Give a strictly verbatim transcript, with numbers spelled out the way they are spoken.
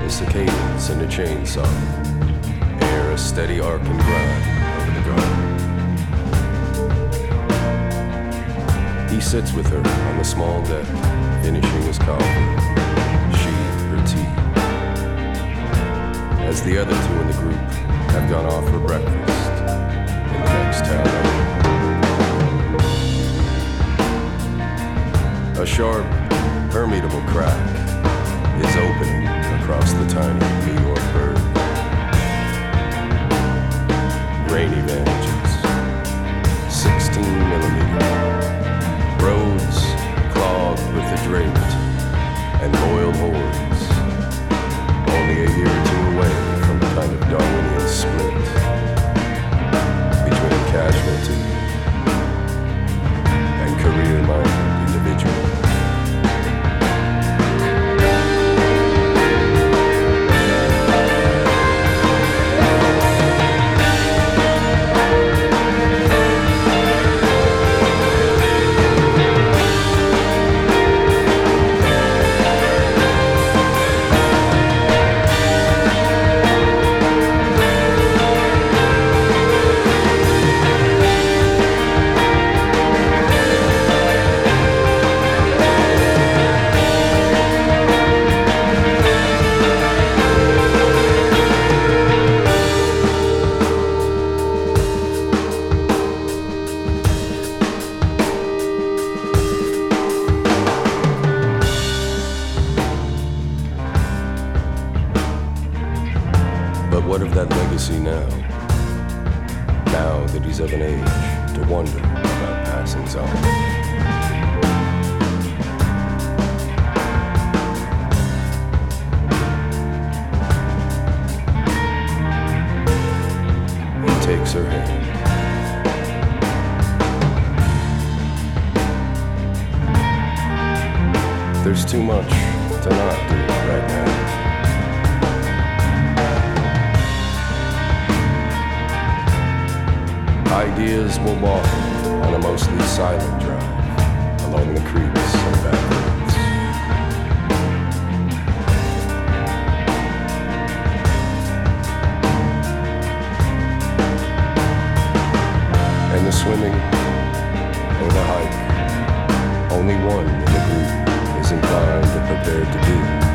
the cicadas and the chainsaw, air a steady arc and grind over the garden. He sits with her on the small deck, finishing his coffee, she her tea. As the other two in the group have gone off for breakfast in the next town over. A sharp, permeable crack is opening across the tiny New York bird. Grainy vantages, sixteen millimeter. Roads clogged with the draped and loyal hordes. Only a year or two away from the kind of Darwinian split between casualty and career-minded individual. What of that legacy now? Now that he's of an age to wonder about passings on. He takes her hand. There's too much to not do right now. Ideas will walk on a mostly silent drive along the creeks and back roads. And the swimming or the hike, only one in the group is inclined or prepared to do.